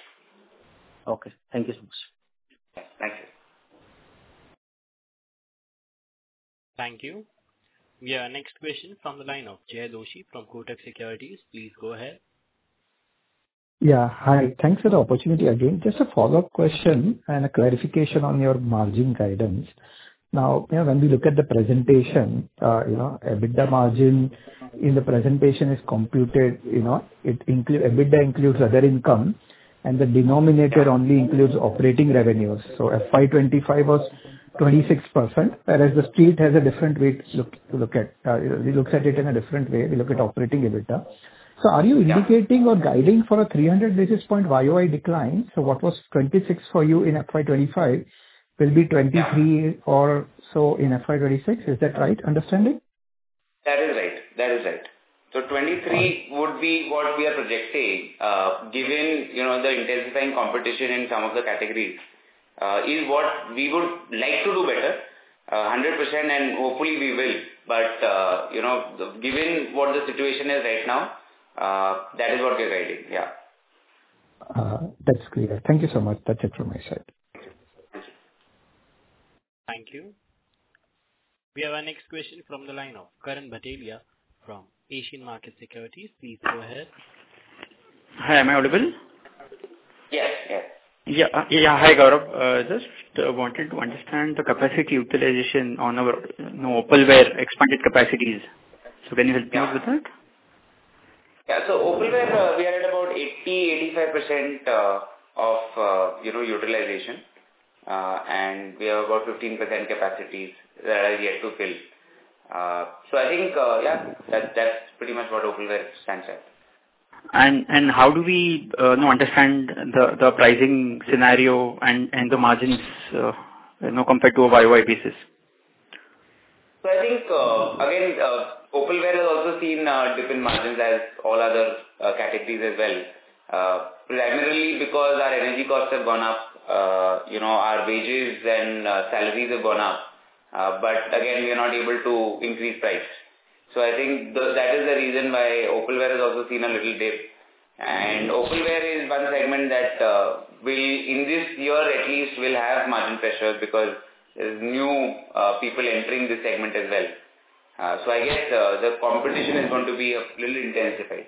Okay. Thank you so much. Yeah, thank you. Thank you. We have our next question from the line of Jay Doshi from Kotak Securities. Please go ahead. Yeah, hi. Thanks for the opportunity again. Just a follow-up question and a clarification on your margin guidance. Now, you know, when we look at the presentation, uh, you know, EBITDA margin in the presentation is computed, you know, it include EBITDA includes other income, and the denominator only includes operating revenues. So F Y twenty-five was twenty-six percent, whereas the street has a different way to look, to look at, uh, we look at it in a different way. We look at operating EBITDA. So are you indicating or guiding for a three hundred basis point Y O Y decline? So what was twenty-six for you in F Y twenty-five will be twenty-three or so in F Y twenty-six. Is that right understanding? That is right. That is right. So twenty-three would be what we are projecting, uh, given, you know, the intensifying competition in some of the categories, uh, is what we would like to do better, uh, one hundred percent, and hopefully we will. But, uh, you know, the, given what the situation is right now, uh, that is what we are guiding. Yeah. Uh, that's clear. Thank you so much. That's it from my side. Thank you. We have our next question from the line of Karan Bhatelia from Asian Market Securities. Please go ahead. Hi, am I audible? Yes, yes. Yeah, uh, yeah. Hi, Gaurav. Uh, just uh, wanted to understand the capacity utilization on our you know, opalware expanded capacities. So can you help me yeah. out with that? Yeah, so opalware, uh, we are at about eighty to eighty-five percent uh, of, uh, you know, utilization. Uh, and we have about fifteen percent capacities that are yet to fill. Uh, so I think, uh, yeah, that, that's pretty much what opalware stands at. And and how do we uh, know, understand the, the pricing scenario and, and the margins, uh, you know, compared to a Y O Y basis? So I think, uh, again, uh, opalware has also seen uh, dip in margins as all other uh, categories as well. Uh, primarily because our energy costs have gone up, uh, you know, our wages and uh, salaries have gone up. Uh, but again, we are not able to increase price. So I think the, that is the reason why opalware has also seen a little dip. And opalware is one segment that uh, will, in this year at least, will have margin pressures because there is new uh, people entering this segment as well. Uh, so I guess uh, the competition is going to be a little intensified.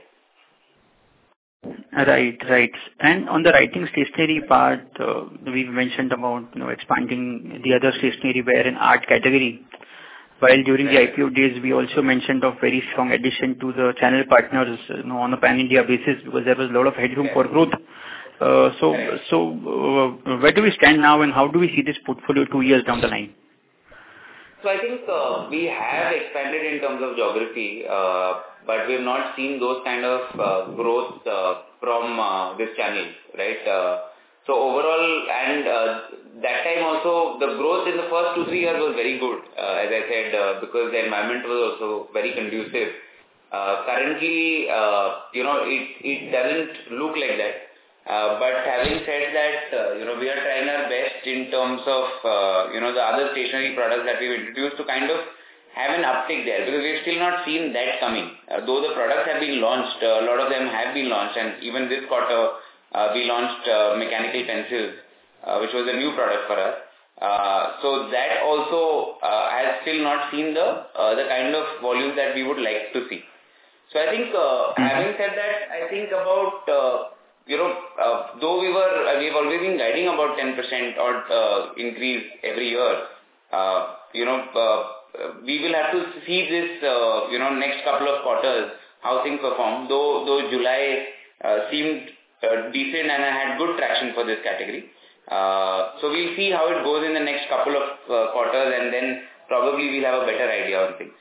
Right, right. And on the writing stationery part, uh, we've mentioned about, you know, expanding the other stationery wear and art category. While during the I P O days, we also mentioned of very strong addition to the channel partners, you know, on a pan-India basis because there was a lot of headroom for growth. Uh, so, so uh, where do we stand now and how do we see this portfolio two years down the line? So I think uh, we have expanded in terms of geography, uh, but we have not seen those kind of uh, growth uh, from uh, this channel, right? Uh, so overall, and uh, that time also, the growth in the first two, three years was very good, uh, as I said, uh, because the environment was also very conducive. Uh, currently, uh, you know, it, it doesn't look like that. Uh, but having said that, uh, you know, we are trying our best in terms of, uh, you know, the other stationery products that we've introduced to kind of have an uptick there because we've still not seen that coming. Uh, though the products have been launched, uh, a lot of them have been launched, and even this quarter uh, we launched uh, mechanical pencils, uh, which was a new product for us. Uh, so that also uh, has still not seen the uh, the kind of volume that we would like to see. So I think, uh, having said that, I think about uh, you know, uh, though we were, uh, we've always been guiding about ten percent or uh, increase every year, uh, you know, uh, we will have to see this, uh, you know, next couple of quarters, how things perform. Though, though July uh, seemed uh, decent and I had good traction for this category. Uh, so we'll see how it goes in the next couple of uh, quarters and then probably we'll have a better idea on things.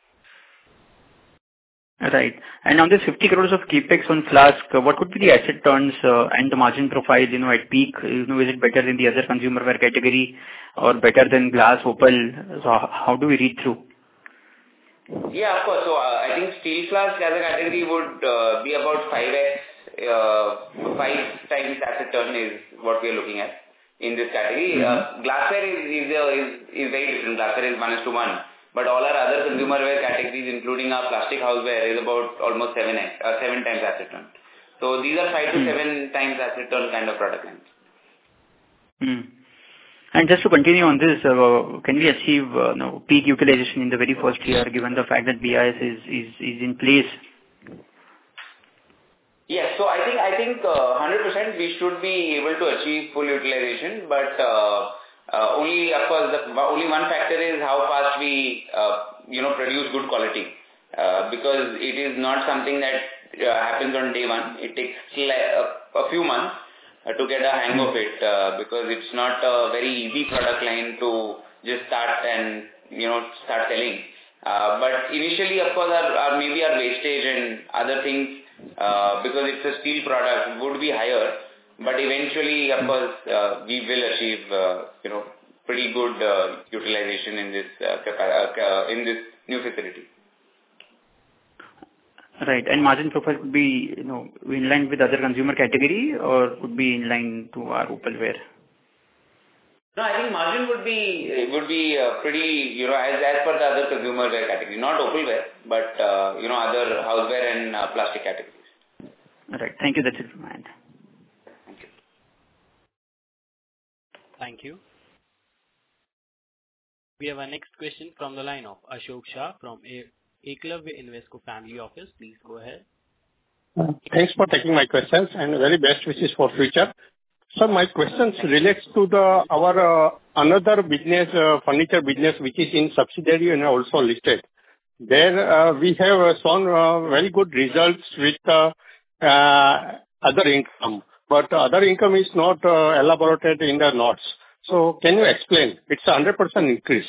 Right. And on this fifty crores of capex on Flask, uh, what would be the asset turns uh, and the margin profile, you know, at peak? You know, is it better than the other consumer wear category or better than glass, opal? So how, how do we read through? Yeah, of course. So uh, I think steel flask as a category would uh, be about five x, uh, five times asset turn is what we are looking at in this category. Mm-hmm. Uh, glassware is, is, uh, is, is very different. Glassware is one is to one. But all our other consumer wear categories, including our plastic houseware, is about almost seven x, uh, seven times asset turn. So these are five mm. to seven times asset turn kind of product lines. Mm. And just to continue on this, uh, can we achieve uh, no, peak utilization in the very first year, given the fact that B I S is is, is in place? Yes, so I think I think uh, one hundred percent we should be able to achieve full utilization, but. Uh, Uh, only, of course, the only one factor is how fast we, uh, you know, produce good quality. Uh, because it is not something that uh, happens on day one. It takes a, a few months uh, to get a hang of it uh, because it's not a very easy product line to just start and, you know, start selling. Uh, but initially, of course, our, our maybe our wastage and other things, uh, because it's a steel product, would be higher. But eventually, of course, uh, we will achieve, uh, you know, pretty good uh, utilization in this uh, uh, in this new facility. Right, and margin profile could be, you know, in line with other consumer category, or could be in line to our opalware. No, I think margin would be would be uh, pretty, you know, as as per the other consumer wear category, not opalware, but uh, you know, other houseware and uh, plastic categories. All right, thank you. That's it from my end. Thank you. We have our next question from the line of Ashok Shah from Eklavya Invesco Family Office. Please go ahead. Uh, thanks for taking my questions and very best wishes for future. So my questions relates to the our uh, another business, uh, furniture business, which is in subsidiary and also listed. there uh, we have uh, shown uh, very good results with uh, uh, other income, but other income is not uh, elaborated in the notes. So can you explain? It's a one hundred percent increase.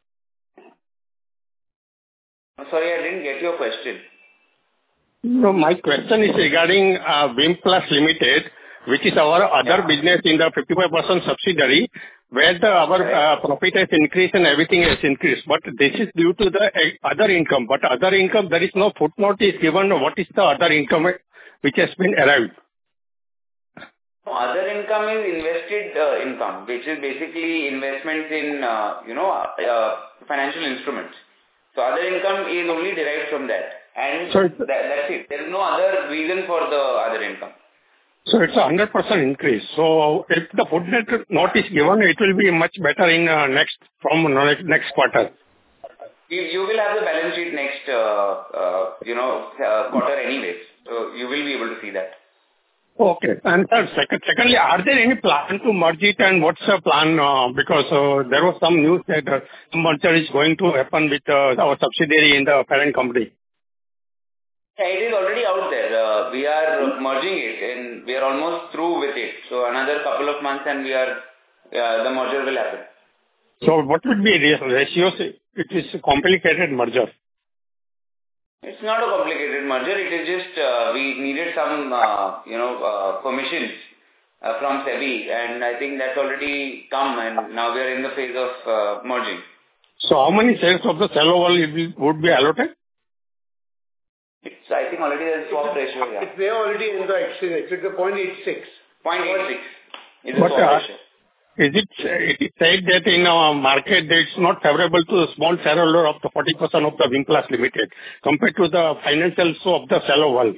Sorry, I didn't get your question. No, my question is regarding uh, Vimplus Limited, which is our other Yeah. business in the fifty-five percent subsidiary, where the our uh, profit has increased and everything has increased. But this is due to the uh, other income. But other income, there is no footnote is given. What is the other income which has been arrived? Other income is invested uh, income, which is basically investments in, uh, you know, uh, financial instruments. So other income is only derived from that. And So that, that's it. There is no other reason for the other income. So it's a one hundred percent increase. So if the footnote note is given, it will be much better in uh, next from next next quarter. You, you will have the balance sheet next, uh, uh, you know, uh, quarter anyways. So you will be able to see that. Okay. And sir, second, secondly, are there any plan to merge it, and what's the plan? Uh, because uh, there was some news that uh, some merger is going to happen with uh, our subsidiary in the parent company. Yeah, it is already out there. Uh, we are merging it and we are almost through with it. So another couple of months and we are, uh, the merger will happen. So what would be the ratios? It is a complicated merger. It's not a complicated merger. It is just, uh, we needed some, uh, you know, uh, permissions uh, from SEBI, and I think that's already come, and now we are in the phase of uh, merging. So how many shares of the Celloworld would be allotted? It's, I think already there's swap ratio, yeah. It's there already in the exchange. It's a zero point eight six. zero point eight six is the But, swap uh, ratio. Is it, it is said that in our market that it's not favorable to the small shareholder of the forty percent of the Vimplus Limited compared to the financials of the Celloworld?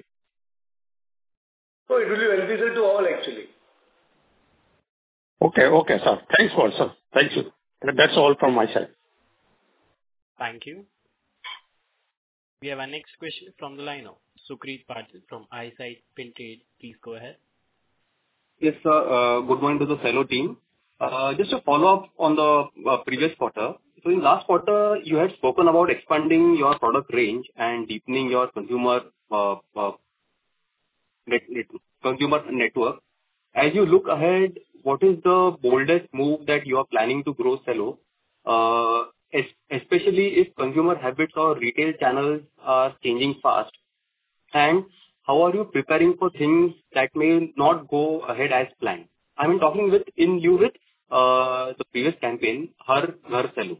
So it will be beneficial to all actually. Okay, okay, sir. Thanks for sir. Thank you. That's all from my side. Thank you. We have our next question from the line of Sukrit Patil from Eyesight Fintrade. Please go ahead. Yes, sir. Uh, Good morning to the Cello team. Uh, Just a follow-up on the uh, previous quarter. So in last quarter, you had spoken about expanding your product range and deepening your consumer uh, uh, net, net, consumer network. As you look ahead, what is the boldest move that you are planning to grow Cello, uh, es- especially if consumer habits or retail channels are changing fast? And how are you preparing for things that may not go ahead as planned? I mean, talking with in lieu with uh, the previous campaign, Har Ghar Cello.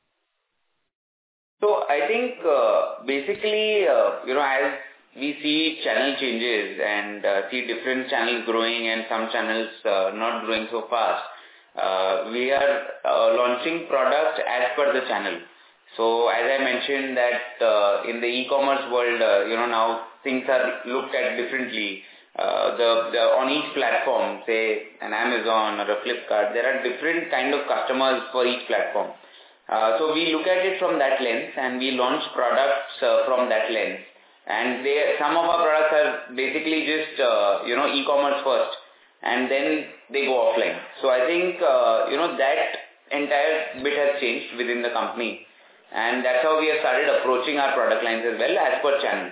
So I think uh, basically, uh, you know, as we see channel changes and uh, see different channels growing and some channels uh, not growing so fast, uh, we are uh, launching products as per the channel. So as I mentioned that uh, in the e-commerce world, uh, you know, now things are looked at differently. Uh, the, the on each platform, say an Amazon or a Flipkart, there are different kind of customers for each platform. Uh, so we look at it from that lens and we launch products uh, from that lens. And they, some of our products are basically just, uh, you know, e-commerce first and then they go offline. So I think, uh, you know, that entire bit has changed within the company. And that's how we have started approaching our product lines as well as per channel.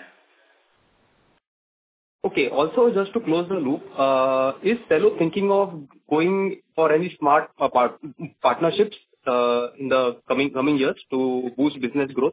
Okay. Also, just to close the loop, uh, is Cello thinking of going for any smart uh, part- partnerships uh, in the coming coming years to boost business growth?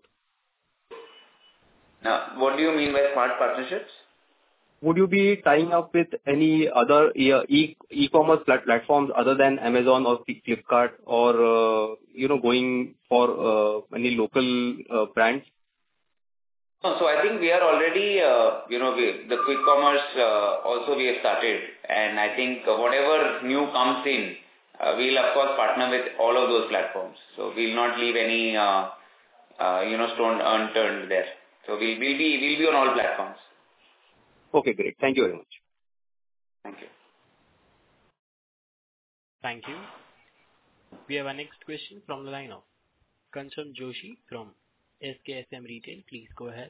Now, what do you mean by smart partnerships? Would you be tying up with any other e- e-commerce plat- platforms other than Amazon or Flipkart, or uh, you know, going for uh, any local uh, brands? No, so I think we are already, uh, you know, we, the quick commerce uh, also we have started, and I think uh, whatever new comes in, uh, we'll of course partner with all of those platforms. So we'll not leave any, uh, uh, you know, stone unturned there. So we'll, we'll be we'll be on all platforms. Okay, great. Thank you very much. Thank you. Thank you. We have our next question from the line of Kancham Joshi from S K S M Retail. Please go ahead.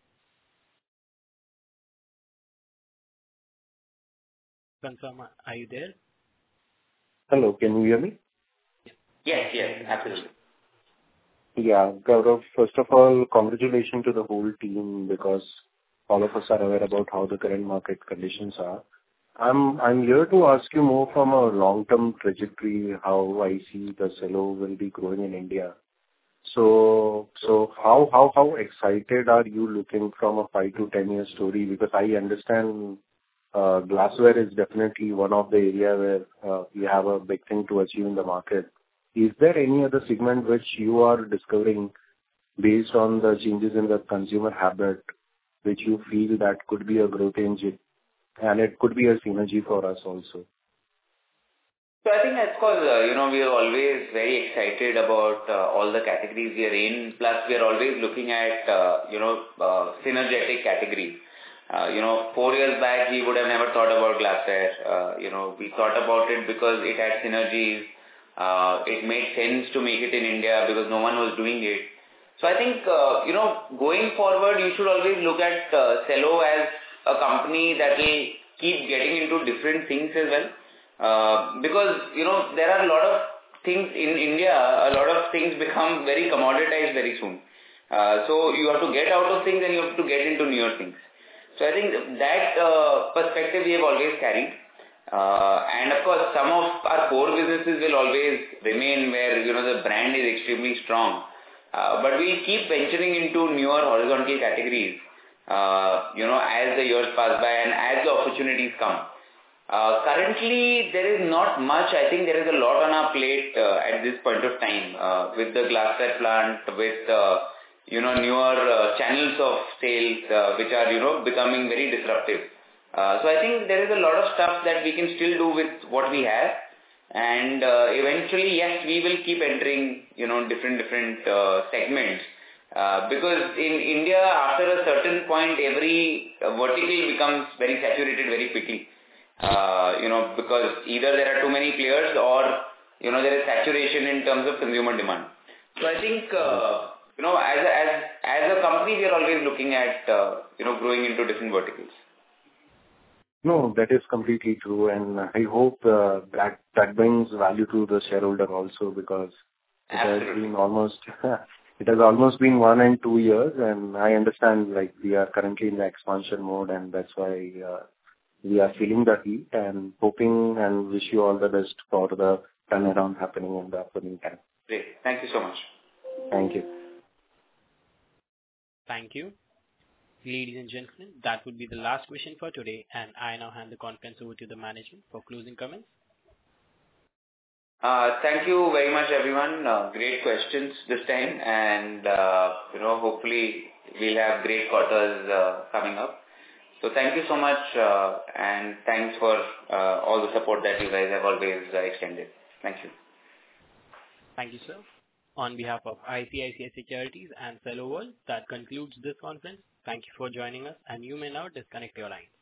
Kancham, are you there? Hello, can you hear me? Yes, yes, absolutely. Yeah. Gaurav, first of all, congratulations to the whole team because all of us are aware about how the current market conditions are. I'm I'm here to ask you more from a long-term trajectory, how I see the cello will be growing in India. So so how how how excited are you looking from a five to ten year story? Because I understand uh, glassware is definitely one of the area where uh, you have a big thing to achieve in the market. Is there any other segment which you are discovering based on the changes in the consumer habit, which you feel that could be a growth engine, and it could be a synergy for us also? So I think that's because, uh, you know, we are always very excited about uh, all the categories we are in. Plus, we are always looking at, uh, you know, uh, synergetic categories. Uh, you know, four years back, we would have never thought about glassware. Uh, you know, we thought about it because it had synergies. Uh, it made sense to make it in India because no one was doing it. So I think, uh, you know, going forward, you should always look at uh, Cello as a company that will keep getting into different things as well. Uh, because, you know, there are a lot of things in India, a lot of things become very commoditized very soon. Uh, so you have to get out of things and you have to get into newer things. So I think that uh, perspective we have always carried. Uh, and of course, some of our core businesses will always remain where, you know, the brand is extremely strong. Uh, but we'll keep venturing into newer horizontal categories, uh, you know, as the years pass by and as the opportunities come. Uh, currently, there is not much. I think there is a lot on our plate uh, at this point of time uh, with the glassware plant, with, uh, you know, newer uh, channels of sales, uh, which are, you know, becoming very disruptive. Uh, so I think there is a lot of stuff that we can still do with what we have. And uh, eventually, yes, we will keep entering, you know, different, different uh, segments. Uh, because in India, after a certain point, every uh, vertical becomes very saturated very quickly. Uh, you know, because either there are too many players or, you know, there is saturation in terms of consumer demand. So I think, uh, you know, as a, as, as a company, we are always looking at, uh, you know, growing into different verticals. No, that is completely true, and I hope uh, that that brings value to the shareholder also, because it Absolutely. has been almost it has almost been one and two years, and I understand like we are currently in the expansion mode, and that's why uh, we are feeling the heat and hoping and wish you all the best for the turnaround happening in the upcoming time. Great, thank you so much. Thank you. Thank you. Ladies and gentlemen, that would be the last question for today, and I now hand the conference over to the management for closing comments. Uh, thank you very much, everyone. Uh, great questions this time, and uh, you know, hopefully we'll have great quarters uh, coming up. So thank you so much, uh, and thanks for uh, all the support that you guys have always uh, extended. Thank you. Thank you, sir. On behalf of I C I C I Securities and Cello World, that concludes this conference. Thank you for joining us, and you may now disconnect your lines.